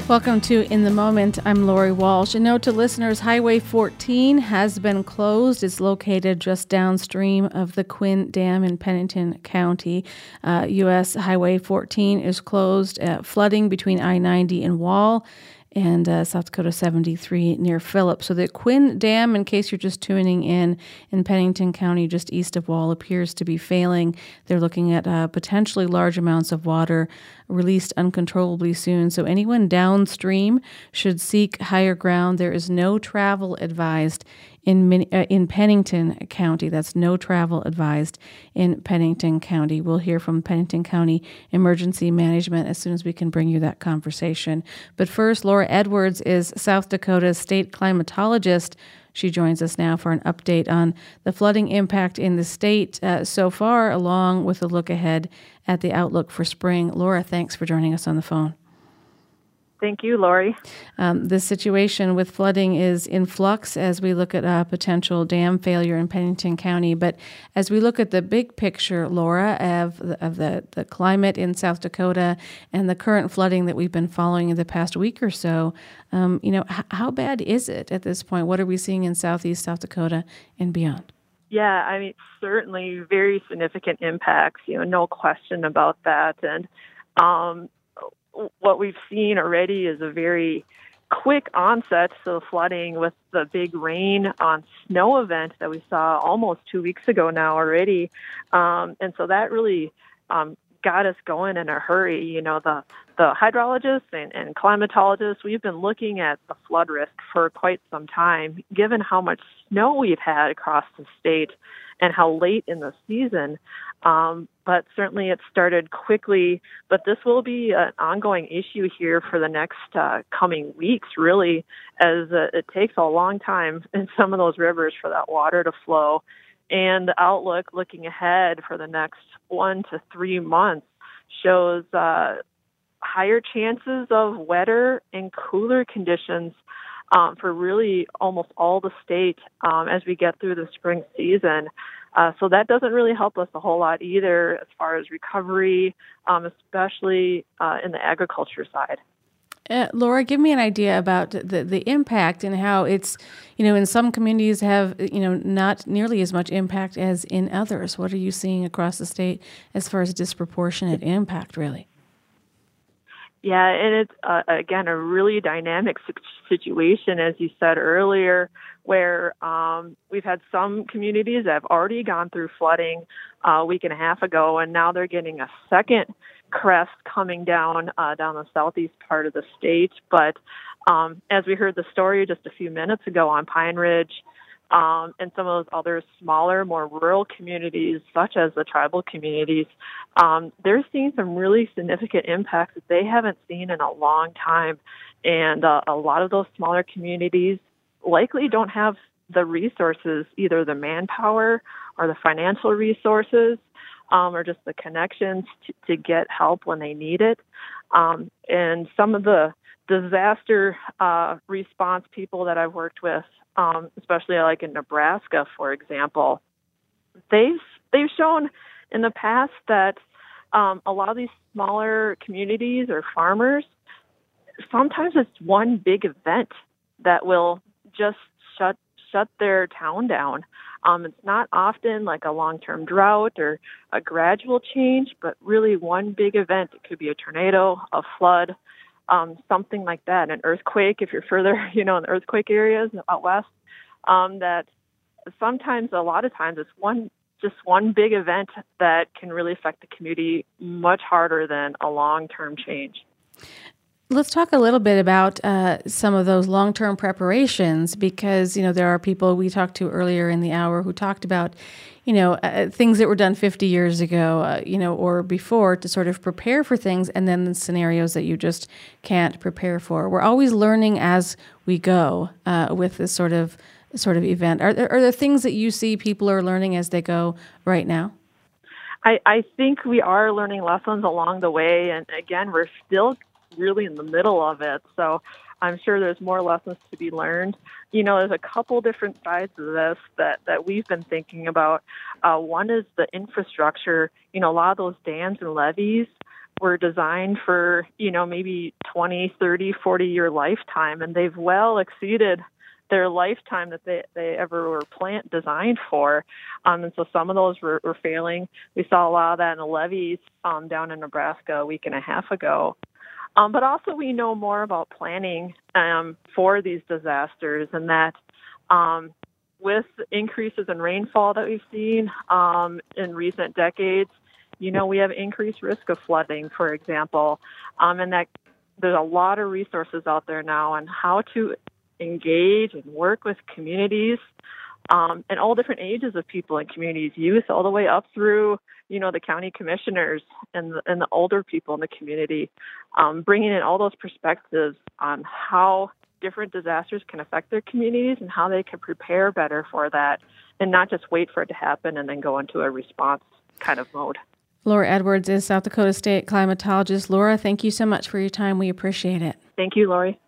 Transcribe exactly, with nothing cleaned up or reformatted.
Welcome to In the Moment. I'm Lori Walsh. A note to listeners, Highway fourteen has been closed. It's located just downstream of the Quinn Dam in Pennington County. Uh, U S Highway fourteen is closed. Uh, flooding between I ninety and Wall and uh, South Dakota seventy-three near Phillips. So the Quinn Dam, in case you're just tuning in, in Pennington County, just east of Wall, appears to be failing. They're looking at uh, potentially large amounts of water released uncontrollably soon. So anyone downstream should seek higher ground. There is no travel advised in uh, in Pennington County. That's no travel advised in Pennington County. We'll hear from Pennington County Emergency Management as soon as we can bring you that conversation. But first, Laura Edwards is South Dakota's state climatologist. She joins us now for an update on the flooding impact in the state uh, so far, along with a look ahead at the outlook for spring. Laura, thanks for joining us on the phone. Thank you, Lori. Um, the situation with flooding is in flux as we look at a potential dam failure in Pennington County. But as we look at the big picture, Laura, of, the, of the, the climate in South Dakota and the current flooding that we've been following in the past week or so, um, you know, h- how bad is it at this point? What are we seeing in southeast South Dakota and beyond? Yeah, I mean, certainly very significant impacts, you know, no question about that. And um, what we've seen already is a very quick onset to the flooding with the big rain on snow event that we saw almost two weeks ago now already. Um, and so that really um, got us going in a hurry. You know, the, the hydrologists and, and climatologists, we've been looking at the flood risk for quite some time, given how much snow we've had across the state and how late in the season. Um, but certainly it started quickly, but this will be an ongoing issue here for the next uh, coming weeks, really, as uh, it takes a long time in some of those rivers for that water to flow. And the outlook looking ahead for the next one to three months shows uh, higher chances of wetter and cooler conditions um, for really almost all the state um, as we get through the spring season. Uh, so that doesn't really help us a whole lot either as far as recovery, um, especially uh, in the agriculture side. Uh, Laura, give me an idea about the, the impact and how it's, you know, in some communities have, you know, not nearly as much impact as in others. What are you seeing across the state as far as disproportionate impact, really? Yeah, and it's, uh, again, a really dynamic situation, as you said earlier, where um, we've had some communities that have already gone through flooding uh, a week and a half ago, and now they're getting a second crest coming down uh, down the southeast part of the state. But um, as we heard the story just a few minutes ago on Pine Ridge, Um, and some of those other smaller, more rural communities, such as the tribal communities, um, they're seeing some really significant impacts that they haven't seen in a long time. And uh, a lot of those smaller communities likely don't have the resources, either the manpower or the financial resources, um, or just the connections to, to get help when they need it. Um, and some of the disaster uh, response people that I've worked with, Um, especially like in Nebraska, for example, they've they've shown in the past that um, a lot of these smaller communities or farmers, sometimes it's one big event that will just shut shut their town down. Um, it's not often like a long-term drought or a gradual change, but really one big event. It could be a tornado, a flood, Um, something like that, an earthquake, if you're further, you know, in the earthquake areas out west, um, that sometimes, a lot of times, it's one, just one big event that can really affect the community much harder than a long-term change. Let's talk a little bit about uh, some of those long-term preparations, because, you know, there are people we talked to earlier in the hour who talked about, you know, uh, things that were done fifty years ago, uh, you know, or before, to sort of prepare for things, and then the scenarios that you just can't prepare for. We're always learning as we go uh, with this sort of sort of event. Are there, are there things that you see people are learning as they go right now? I, I think we are learning lessons along the way, and again, we're still really in the middle of it. So I'm sure there's more lessons to be learned. You know, there's a couple different sides of this that, that we've been thinking about. Uh, one is the infrastructure. You know, a lot of those dams and levees were designed for, you know, maybe twenty, thirty, forty year lifetime, and they've well exceeded their lifetime that they, they ever were plant designed for. Um, and so some of those were, were failing. We saw a lot of that in the levees um, down in Nebraska a week and a half ago. Um, but also we know more about planning um, for these disasters, and that um, with increases in rainfall that we've seen um, in recent decades, you know, we have increased risk of flooding, for example, um, and that there's a lot of resources out there now on how to engage and work with communities um, and all different ages of people in communities, youth all the way up through, you know, the county commissioners and the, and the older people in the community, um, bringing in all those perspectives on how different disasters can affect their communities and how they can prepare better for that, and not just wait for it to happen and then go into a response kind of mode. Laura Edwards is South Dakota State climatologist. Laura, thank you so much for your time. We appreciate it. Thank you, Lori.